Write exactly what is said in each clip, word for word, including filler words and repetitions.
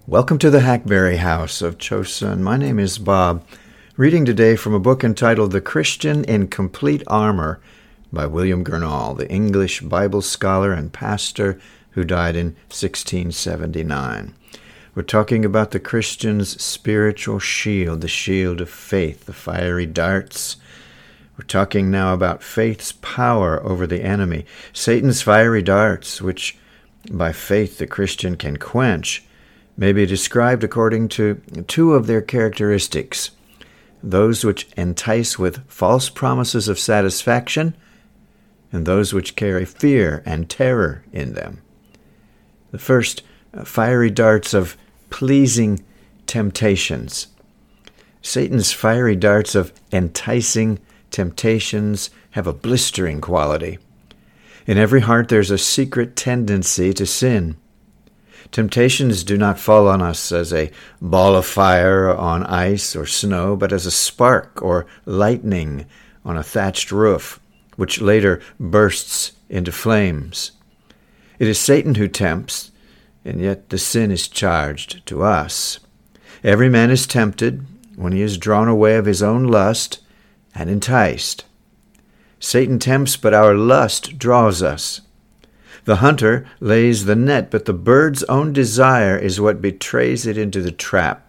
Welcome to the Hackberry House of Chosun. My name is Bob, reading today from a book entitled The Christian in Complete Armor by William Gurnall, the English Bible scholar and pastor who died in sixteen seventy-nine. We're talking about the Christian's spiritual shield, the shield of faith, the fiery darts. We're talking now about faith's power over the enemy, Satan's fiery darts, which by faith the Christian can quench, may be described according to two of their characteristics, those which entice with false promises of satisfaction, and those which carry fear and terror in them. The first, uh, fiery darts of pleasing temptations. Satan's fiery darts of enticing temptations have a blistering quality. In every heart there's a secret tendency to sin. Temptations do not fall on us as a ball of fire on ice or snow, but as a spark or lightning on a thatched roof, which later bursts into flames. It is Satan who tempts, and yet the sin is charged to us. Every man is tempted when he is drawn away of his own lust and enticed. Satan tempts, but our lust draws us. The hunter lays the net, but the bird's own desire is what betrays it into the trap.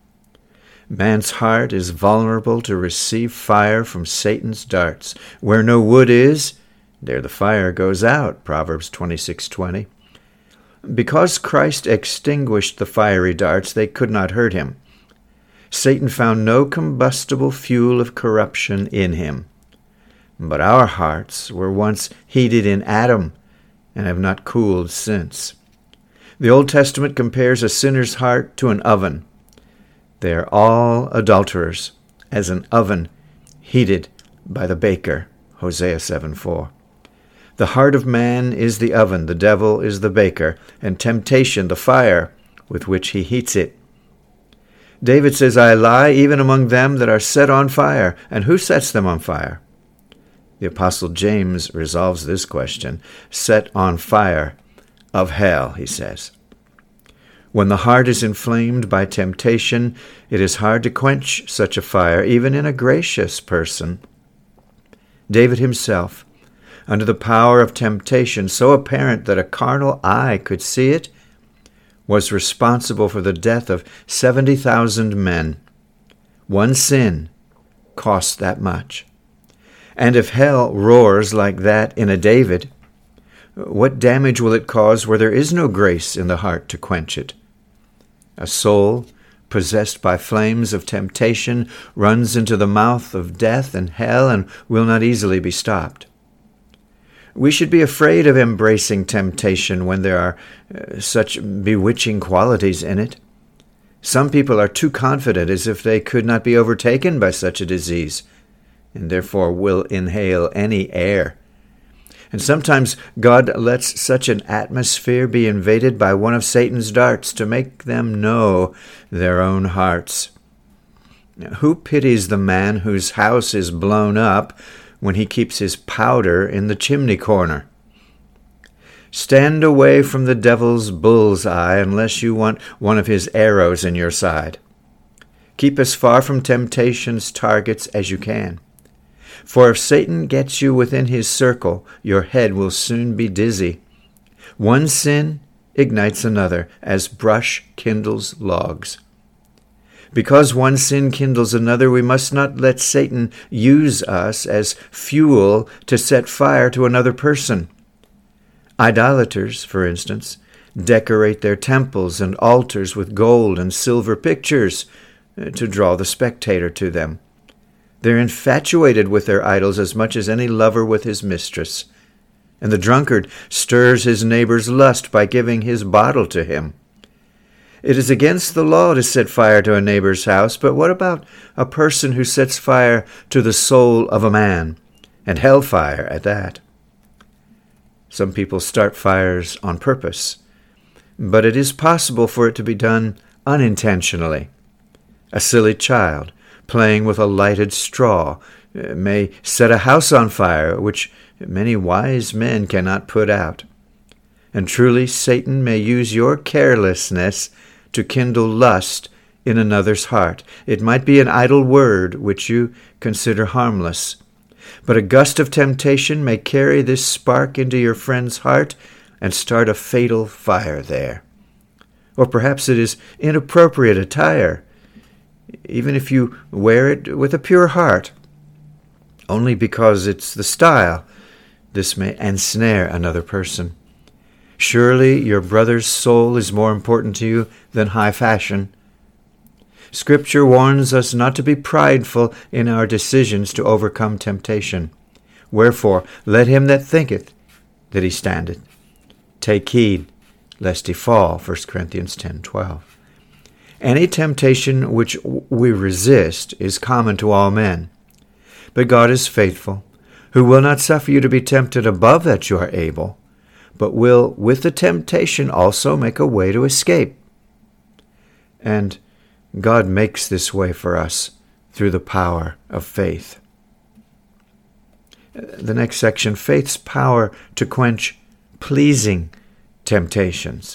Man's heart is vulnerable to receive fire from Satan's darts. Where no wood is, there the fire goes out, Proverbs twenty-six twenty. Because Christ extinguished the fiery darts, they could not hurt him. Satan found no combustible fuel of corruption in him. But our hearts were once heated in Adam, and have not cooled since. The Old Testament compares a sinner's heart to an oven. They are all adulterers, as an oven heated by the baker, Hosea seven four. The heart of man is the oven, the devil is the baker, and temptation the fire with which he heats it. David says, I lie even among them that are set on fire. And who sets them on fire? The Apostle James resolves this question. Set on fire of hell, he says. When the heart is inflamed by temptation, it is hard to quench such a fire, even in a gracious person. David himself, under the power of temptation so apparent that a carnal eye could see it, was responsible for the death of seventy thousand men. One sin cost that much. And if hell roars like that in a David, what damage will it cause where there is no grace in the heart to quench it? A soul possessed by flames of temptation runs into the mouth of death and hell and will not easily be stopped. We should be afraid of embracing temptation when there are uh, such bewitching qualities in it. Some people are too confident, as if they could not be overtaken by such a disease, and therefore will inhale any air. And sometimes God lets such an atmosphere be invaded by one of Satan's darts to make them know their own hearts. Who pities the man whose house is blown up when he keeps his powder in the chimney corner? Stand away from the devil's bull's eye unless you want one of his arrows in your side. Keep as far from temptation's targets as you can. For if Satan gets you within his circle, your head will soon be dizzy. One sin ignites another, as brush kindles logs. Because one sin kindles another, we must not let Satan use us as fuel to set fire to another person. Idolaters, for instance, decorate their temples and altars with gold and silver pictures to draw the spectator to them. They're infatuated with their idols as much as any lover with his mistress. And the drunkard stirs his neighbor's lust by giving his bottle to him. It is against the law to set fire to a neighbor's house, but what about a person who sets fire to the soul of a man, and hellfire at that? Some people start fires on purpose, but it is possible for it to be done unintentionally. A silly child playing with a lighted straw may set a house on fire, which many wise men cannot put out. And truly Satan may use your carelessness to kindle lust in another's heart. It might be an idle word which you consider harmless, but a gust of temptation may carry this spark into your friend's heart and start a fatal fire there. Or perhaps it is inappropriate attire, even if you wear it with a pure heart. Only because it's the style, this may ensnare another person. Surely your brother's soul is more important to you than high fashion. Scripture warns us not to be prideful in our decisions to overcome temptation. Wherefore, let him that thinketh that he standeth take heed lest he fall, First Corinthians ten twelve. Any temptation which we resist is common to all men. But God is faithful, who will not suffer you to be tempted above that you are able, but will with the temptation also make a way to escape. And God makes this way for us through the power of faith. The next section, faith's power to quench pleasing temptations.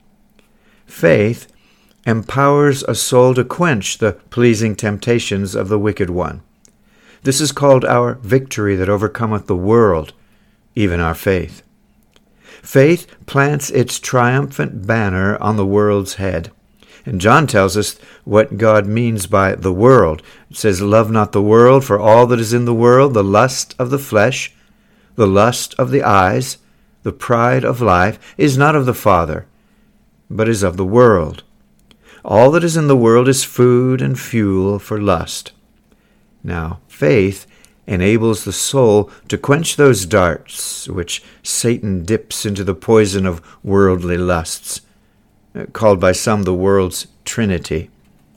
Faith empowers a soul to quench the pleasing temptations of the wicked one. This is called our victory that overcometh the world, even our faith. Faith plants its triumphant banner on the world's head. And John tells us what God means by the world. It says, love not the world, for all that is in the world, the lust of the flesh, the lust of the eyes, the pride of life, is not of the Father, but is of the world. All that is in the world is food and fuel for lust. Now, faith enables the soul to quench those darts which Satan dips into the poison of worldly lusts, called by some the world's trinity.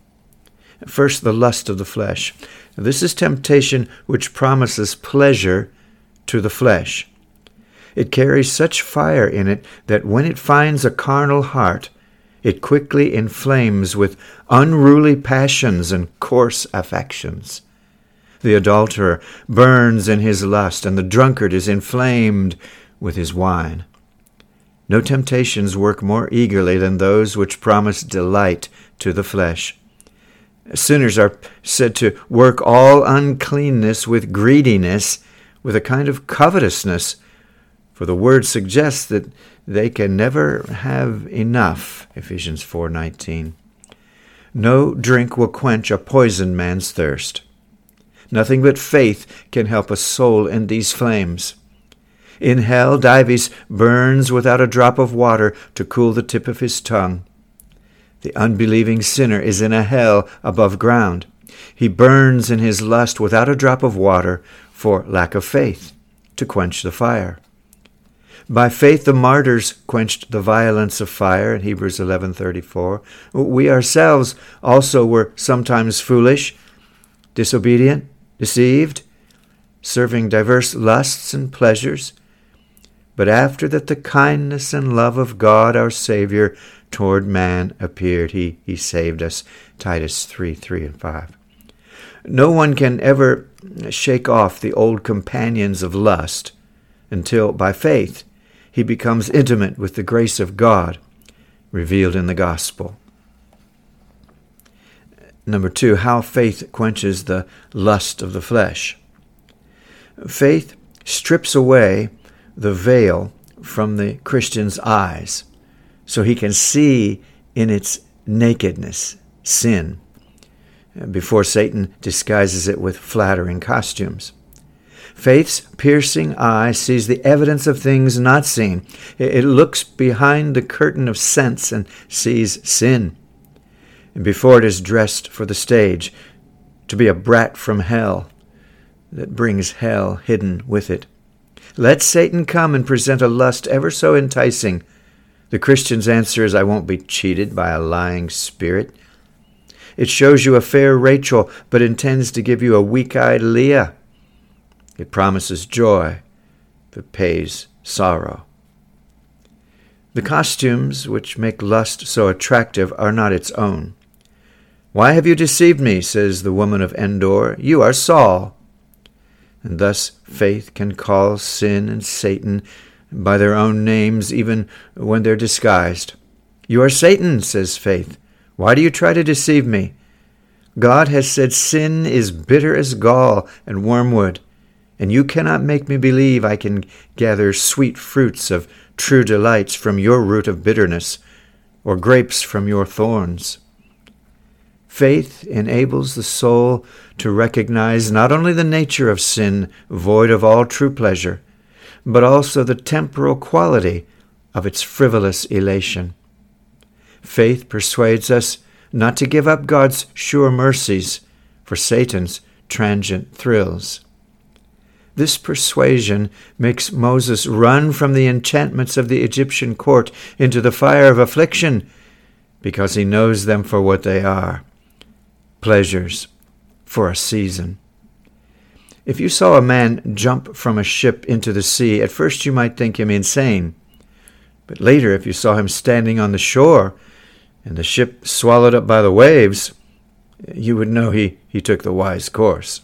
First, the lust of the flesh. This is temptation which promises pleasure to the flesh. It carries such fire in it that when it finds a carnal heart, it quickly inflames with unruly passions and coarse affections. The adulterer burns in his lust, and the drunkard is inflamed with his wine. No temptations work more eagerly than those which promise delight to the flesh. Sinners are said to work all uncleanness with greediness, with a kind of covetousness, for the word suggests that they can never have enough, Ephesians four nineteen. No drink will quench a poisoned man's thirst. Nothing but faith can help a soul in these flames. In hell, Dives burns without a drop of water to cool the tip of his tongue. The unbelieving sinner is in a hell above ground. He burns in his lust without a drop of water for lack of faith to quench the fire. By faith the martyrs quenched the violence of fire, in Hebrews eleven thirty-four. We ourselves also were sometimes foolish, disobedient, deceived, serving diverse lusts and pleasures. But after that the kindness and love of God our Savior toward man appeared, he, he saved us, Titus three, three and five. No one can ever shake off the old companions of lust until, by faith, he becomes intimate with the grace of God revealed in the gospel. Number two, how faith quenches the lust of the flesh. Faith strips away the veil from the Christian's eyes so he can see in its nakedness sin before Satan disguises it with flattering costumes. Faith's piercing eye sees the evidence of things not seen. It looks behind the curtain of sense and sees sin. And before it is dressed for the stage, to be a brat from hell that brings hell hidden with it. Let Satan come and present a lust ever so enticing. The Christian's answer is, I won't be cheated by a lying spirit. It shows you a fair Rachel, but intends to give you a weak-eyed Leah. It promises joy, but pays sorrow. The costumes which make lust so attractive are not its own. Why have you deceived me, says the woman of Endor. You are Saul. And thus faith can call sin and Satan by their own names even when they're disguised. You are Satan, says faith. Why do you try to deceive me? God has said sin is bitter as gall and wormwood, and you cannot make me believe I can gather sweet fruits of true delights from your root of bitterness, or grapes from your thorns. Faith enables the soul to recognize not only the nature of sin, void of all true pleasure, but also the temporal quality of its frivolous elation. Faith persuades us not to give up God's sure mercies for Satan's transient thrills. This persuasion makes Moses run from the enchantments of the Egyptian court into the fire of affliction, because he knows them for what they are, pleasures for a season. If you saw a man jump from a ship into the sea, at first you might think him insane. But later, if you saw him standing on the shore and the ship swallowed up by the waves, you would know he, he took the wise course.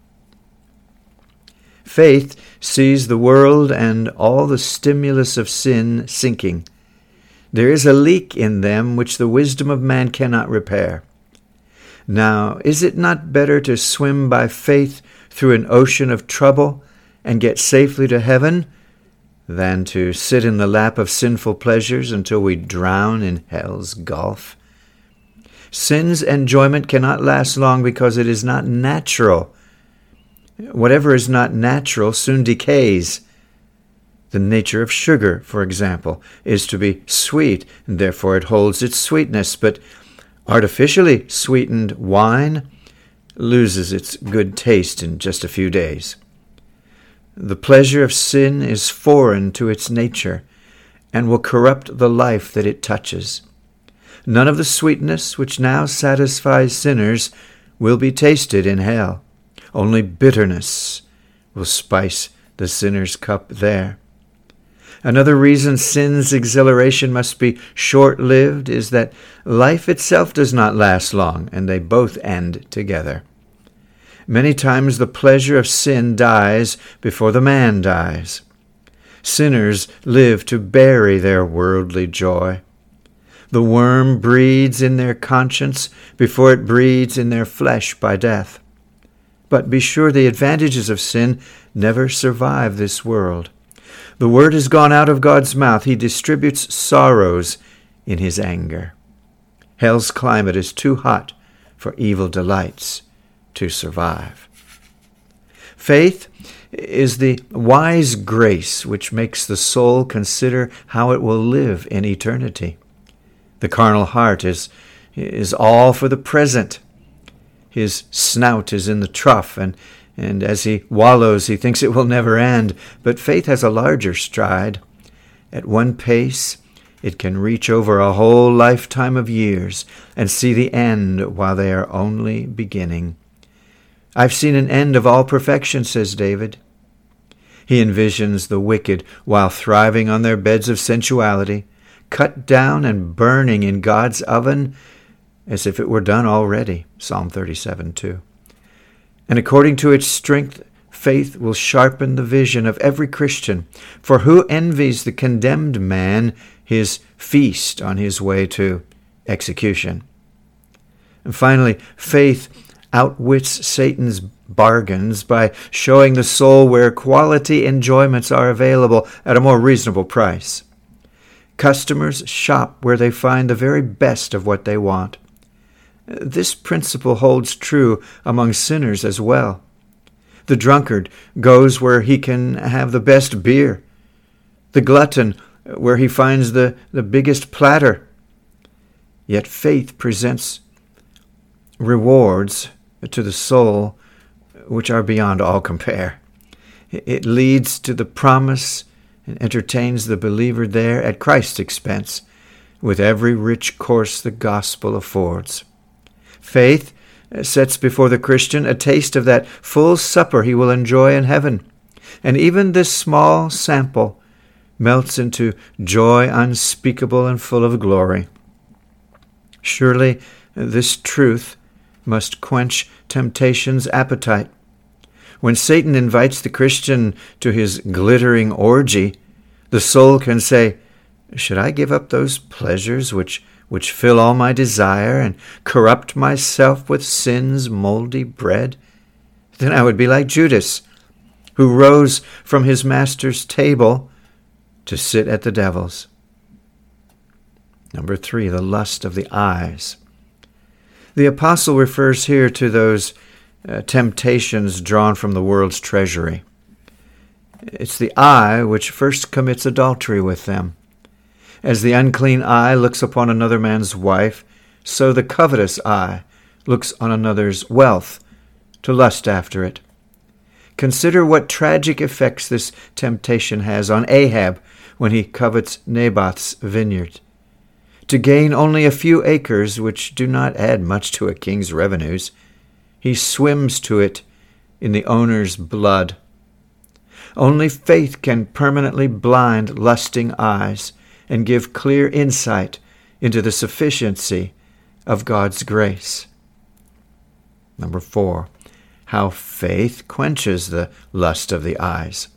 Faith sees the world and all the stimulus of sin sinking. There is a leak in them which the wisdom of man cannot repair. Now, is it not better to swim by faith through an ocean of trouble and get safely to heaven than to sit in the lap of sinful pleasures until we drown in hell's gulf? Sin's enjoyment cannot last long because it is not natural. Whatever is not natural soon decays. The nature of sugar, for example, is to be sweet, and therefore it holds its sweetness, but artificially sweetened wine loses its good taste in just a few days. The pleasure of sin is foreign to its nature and will corrupt the life that it touches. None of the sweetness which now satisfies sinners will be tasted in hell. Only bitterness will spice the sinner's cup there. Another reason sin's exhilaration must be short-lived is that life itself does not last long, and they both end together. Many times the pleasure of sin dies before the man dies. Sinners live to bury their worldly joy. The worm breeds in their conscience before it breeds in their flesh by death. But be sure the advantages of sin never survive this world. The word has gone out of God's mouth. He distributes sorrows in his anger. Hell's climate is too hot for evil delights to survive. Faith is the wise grace which makes the soul consider how it will live in eternity. The carnal heart is, is all for the present. His snout is in the trough, and, and as he wallows, he thinks it will never end. But faith has a larger stride. At one pace, it can reach over a whole lifetime of years and see the end while they are only beginning. I've seen an end of all perfection, says David. He envisions the wicked, while thriving on their beds of sensuality, cut down and burning in God's oven as if it were done already, Psalm thirty-seven two. And according to its strength, faith will sharpen the vision of every Christian. For who envies the condemned man his feast on his way to execution? And finally, faith outwits Satan's bargains by showing the soul where quality enjoyments are available at a more reasonable price. Customers shop where they find the very best of what they want. This principle holds true among sinners as well. The drunkard goes where he can have the best beer. The glutton where he finds the, the biggest platter. Yet faith presents rewards to the soul which are beyond all compare. It leads to the promise and entertains the believer there at Christ's expense with every rich course the gospel affords. Faith sets before the Christian a taste of that full supper he will enjoy in heaven. And even this small sample melts into joy unspeakable and full of glory. Surely this truth must quench temptation's appetite. When Satan invites the Christian to his glittering orgy, the soul can say, "Should I give up those pleasures which, which fill all my desire, and corrupt myself with sin's moldy bread? Then I would be like Judas, who rose from his master's table to sit at the devil's. Number three, the lust of the eyes. The apostle refers here to those uh, temptations drawn from the world's treasury. It's the eye which first commits adultery with them. As the unclean eye looks upon another man's wife, so the covetous eye looks on another's wealth to lust after it. Consider what tragic effects this temptation has on Ahab when he covets Naboth's vineyard. To gain only a few acres, which do not add much to a king's revenues, he swims to it in the owner's blood. Only faith can permanently blind lusting eyes and give clear insight into the sufficiency of God's grace. Number four, how faith quenches the lust of the eyes.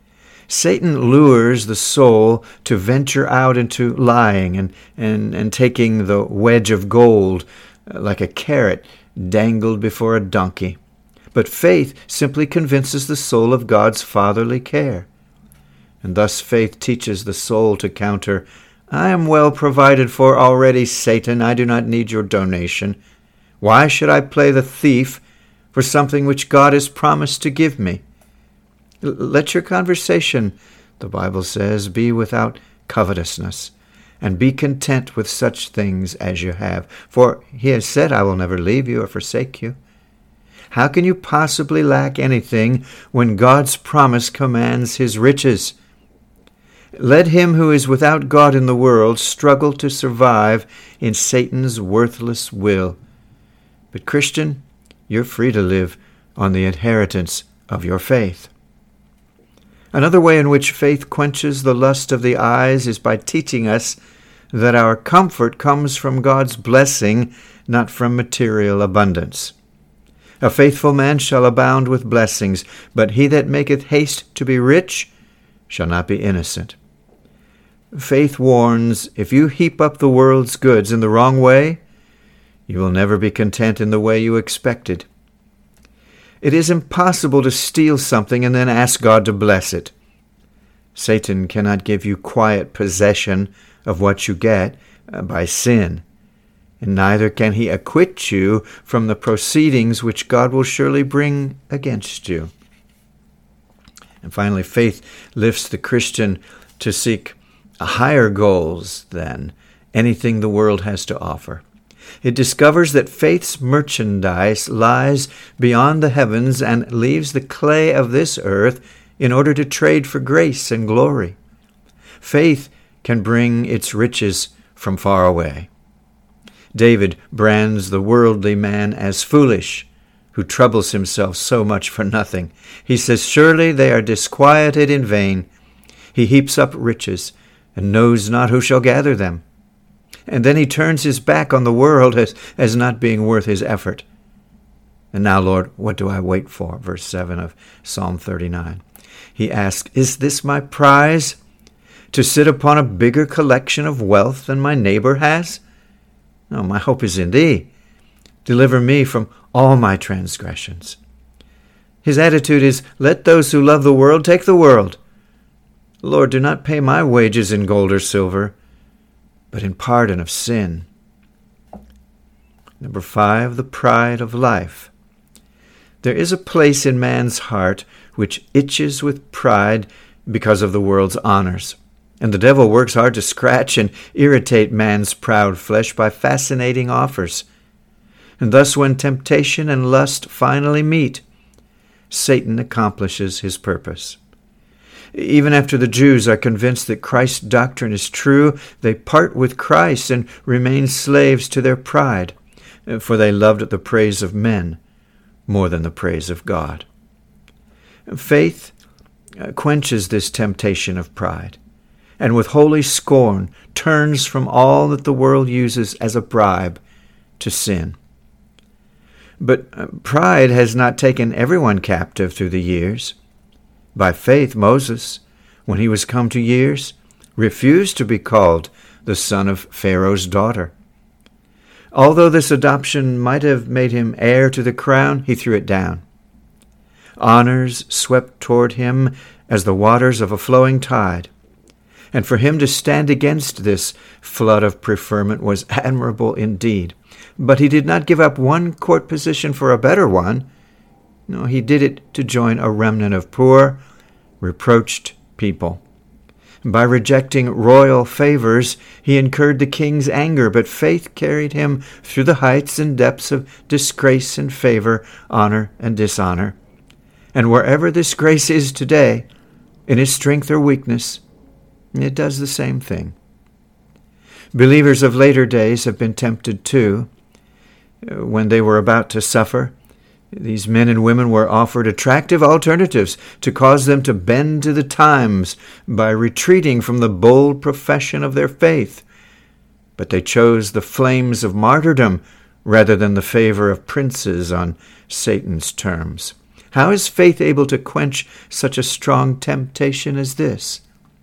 Satan lures the soul to venture out into lying and, and, and taking the wedge of gold like a carrot dangled before a donkey. But faith simply convinces the soul of God's fatherly care. And thus faith teaches the soul to counter, I am well provided for already, Satan. I do not need your donation. Why should I play the thief for something which God has promised to give me? L- let your conversation, the Bible says, be without covetousness, and be content with such things as you have. For he has said, I will never leave you or forsake you. How can you possibly lack anything when God's promise commands his riches? Let him who is without God in the world struggle to survive in Satan's worthless will. But Christian, you're free to live on the inheritance of your faith. Another way in which faith quenches the lust of the eyes is by teaching us that our comfort comes from God's blessing, not from material abundance. A faithful man shall abound with blessings, but he that maketh haste to be rich shall not be innocent. Faith warns, if you heap up the world's goods in the wrong way, you will never be content in the way you expected. It is impossible to steal something and then ask God to bless it. Satan cannot give you quiet possession of what you get uh, by sin, and neither can he acquit you from the proceedings which God will surely bring against you. And finally, faith lifts the Christian to seek higher goals than anything the world has to offer. It discovers that faith's merchandise lies beyond the heavens and leaves the clay of this earth in order to trade for grace and glory. Faith can bring its riches from far away. David brands the worldly man as foolish, who troubles himself so much for nothing. He says, surely they are disquieted in vain. He heaps up riches and knows not who shall gather them. And then he turns his back on the world as, as not being worth his effort. And now, Lord, what do I wait for? Verse seven of Psalm thirty-nine. He asks, is this my prize, to sit upon a bigger collection of wealth than my neighbor has? No, my hope is in thee. Deliver me from all my transgressions. His attitude is, let those who love the world take the world. Lord, do not pay my wages in gold or silver, but in pardon of sin. Number five, the pride of life. There is a place in man's heart which itches with pride because of the world's honors. And the devil works hard to scratch and irritate man's proud flesh by fascinating offers. And thus when temptation and lust finally meet, Satan accomplishes his purpose. Even after the Jews are convinced that Christ's doctrine is true, they part with Christ and remain slaves to their pride, for they loved the praise of men more than the praise of God. Faith quenches this temptation of pride, and with holy scorn turns from all that the world uses as a bribe to sin. But pride has not taken everyone captive through the years. By faith, Moses, when he was come to years, refused to be called the son of Pharaoh's daughter. Although this adoption might have made him heir to the crown, he threw it down. Honors swept toward him as the waters of a flowing tide. And for him to stand against this flood of preferment was admirable indeed. But he did not give up one court position for a better one. No, he did it to join a remnant of poor, reproached people. By rejecting royal favors, he incurred the king's anger, but faith carried him through the heights and depths of disgrace and favor, honor and dishonor. And wherever this grace is today, in its strength or weakness, it does the same thing. Believers of later days have been tempted too. When they were about to suffer, these men and women were offered attractive alternatives to cause them to bend to the times by retreating from the bold profession of their faith. But they chose the flames of martyrdom rather than the favor of princes on Satan's terms. How is faith able to quench such a strong temptation as this?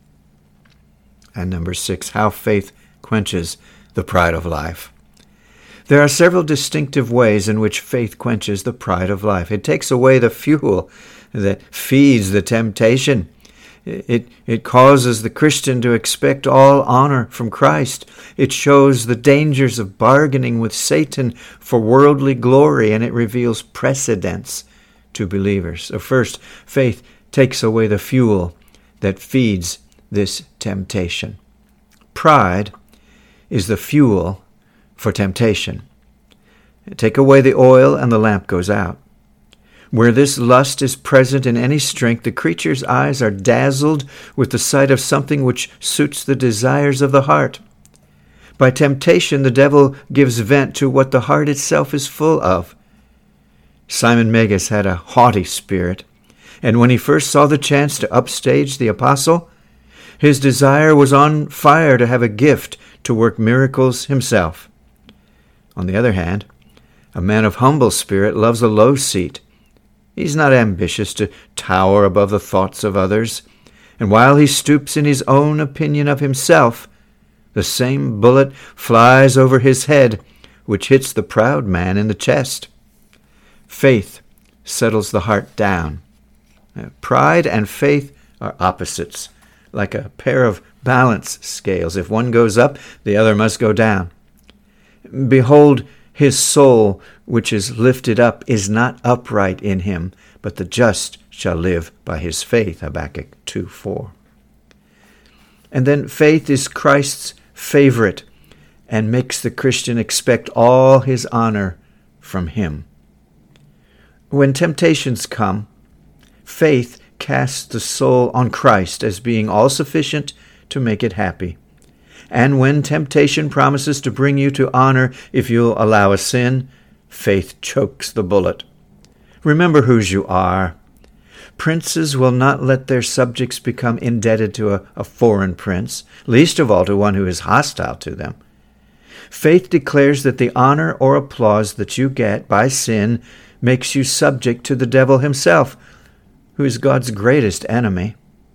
And number six, how faith quenches the pride of life. There are several distinctive ways in which faith quenches the pride of life. It takes away the fuel that feeds the temptation. It, it causes the Christian to expect all honor from Christ. It shows the dangers of bargaining with Satan for worldly glory, and it reveals precedents to believers. So first, faith takes away the fuel that feeds this temptation. Pride is the fuel for temptation. Take away the oil and the lamp goes out. Where this lust is present in any strength, the creature's eyes are dazzled with the sight of something which suits the desires of the heart. By temptation, the devil gives vent to what the heart itself is full of. Simon Magus had a haughty spirit, and when he first saw the chance to upstage the apostle, his desire was on fire to have a gift to work miracles himself. On the other hand, a man of humble spirit loves a low seat. He's not ambitious to tower above the thoughts of others, and while he stoops in his own opinion of himself, the same bullet flies over his head which hits the proud man in the chest. Faith settles the heart down. Pride and faith are opposites, like a pair of balance scales. If one goes up, the other must go down. Behold, his soul, which is lifted up, is not upright in him, but the just shall live by his faith. Habakkuk two four. And then faith is Christ's favorite and makes the Christian expect all his honor from him. When temptations come, faith casts the soul on Christ as being all-sufficient to make it happy. And when temptation promises to bring you to honor if you'll allow a sin, faith chokes the bullet. Remember whose you are. Princes will not let their subjects become indebted to a, a foreign prince, least of all to one who is hostile to them. Faith declares that the honor or applause that you get by sin makes you subject to the devil himself, who is God's greatest enemy.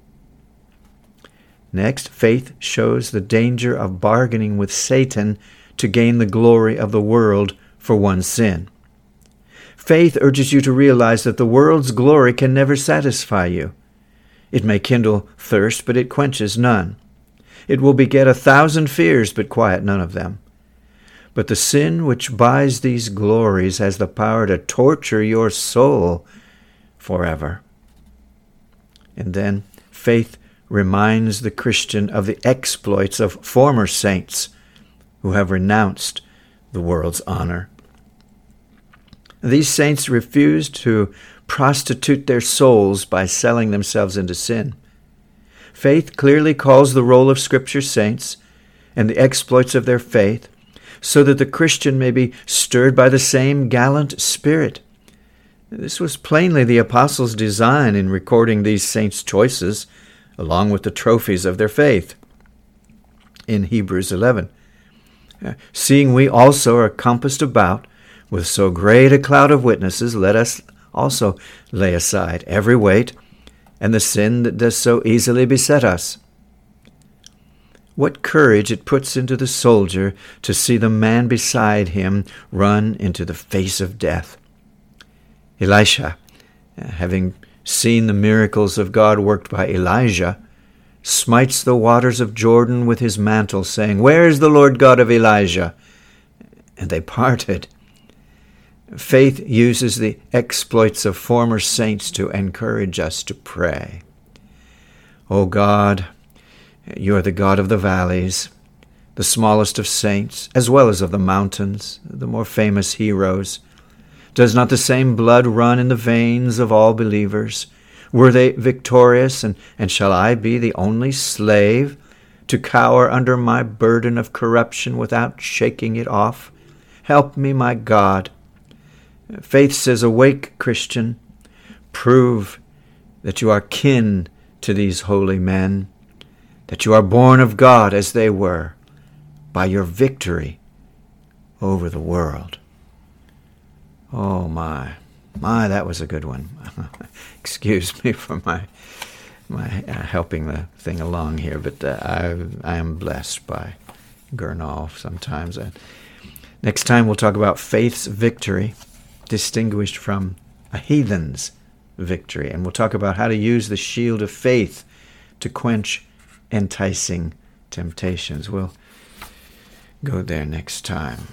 Next, faith shows the danger of bargaining with Satan to gain the glory of the world for one's sin. Faith urges you to realize that the world's glory can never satisfy you. It may kindle thirst, but it quenches none. It will beget a thousand fears, but quiet none of them. But the sin which buys these glories has the power to torture your soul forever. And then faith reminds the Christian of the exploits of former saints who have renounced the world's honor. These saints refused to prostitute their souls by selling themselves into sin. Faith clearly calls the roll of Scripture saints and the exploits of their faith, so that the Christian may be stirred by the same gallant spirit. This was plainly the apostles' design in recording these saints' choices, along with the trophies of their faith. In Hebrews eleven, seeing we also are compassed about with so great a cloud of witnesses, let us also lay aside every weight and the sin that does so easily beset us. What courage it puts into the soldier to see the man beside him run into the face of death. Elisha, having seen the miracles of God worked by Elijah, smites the waters of Jordan with his mantle, saying, "Where is the Lord God of Elijah?" And they parted. Faith uses the exploits of former saints to encourage us to pray. O God, you are the God of the valleys, the smallest of saints, as well as of the mountains, the more famous heroes. Does not the same blood run in the veins of all believers? Were they victorious, and, and shall I be the only slave to cower under my burden of corruption without shaking it off? Help me, my God. Faith says, "Awake, Christian. Prove that you are kin to these holy men, that you are born of God as they were, by your victory over the world." Oh, my. My, that was a good one. Excuse me for my my uh, helping the thing along here, but uh, I I am blessed by Gurnall sometimes. Uh, next time we'll talk about faith's victory, distinguished from a heathen's victory, and we'll talk about how to use the shield of faith to quench enticing temptations. We'll go there next time.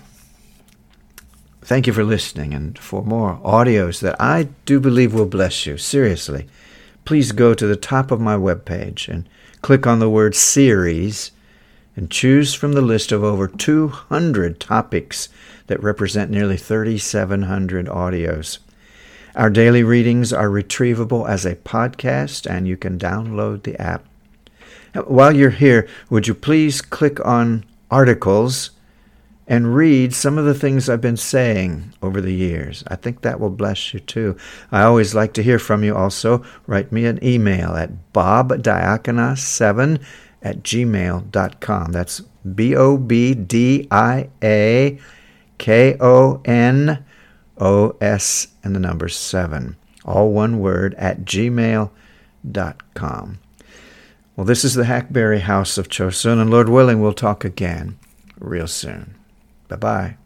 Thank you for listening, and for more audios that I do believe will bless you, seriously, please go to the top of my webpage and click on the word series and choose from the list of over two hundred topics that represent nearly thirty-seven hundred audios. Our daily readings are retrievable as a podcast, and you can download the app. While you're here, would you please click on articles and read some of the things I've been saying over the years. I think that will bless you too. I always like to hear from you also. Write me an email at bob diakonos seven at gmail dot com. That's B O B D I A K O N O S and the number seven. All one word, at gmail dot com. Well, this is the Hackberry House of Chosun, and Lord willing, we'll talk again real soon. Bye-bye.